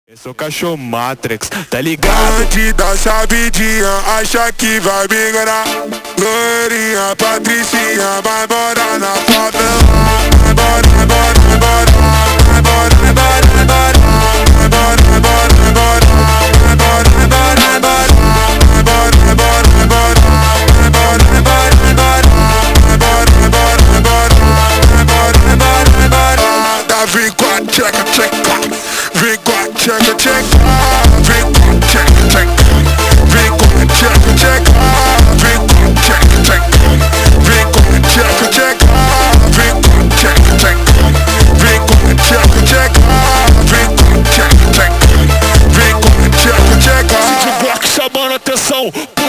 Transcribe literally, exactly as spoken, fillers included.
Eu sou cachorro Matrix, tá ligado? Bandida sabidinha, acha que vai me enganar. Loirinha, Patricinha, vai morar na favela. Vai embora, vai embora, vai embora. Vai embora, vai embora, vai embora. Vai embora, vai embora, vai embora. Vai embora, vai embora, vai embora. Vai embora, vai embora, vai embora. Vai embora, vai embora, vai embora. Vai embora, vai embora, vai embora. Vai embora, vai embora, vai embora. Tá vem com a tcheca, tcheca. Vem com a tcheca, tcheca. Vem com a tcheca, tcheca. Vem com a tcheca, tcheca. Vem com a tcheca, tcheca. Vem com a tcheca, tcheca. Vem com a tcheca, tcheca. Vem com a tcheca, tcheca. Vem com a tcheca, tcheca. Vem com a tcheca, tcheca. City Block chamando atenção.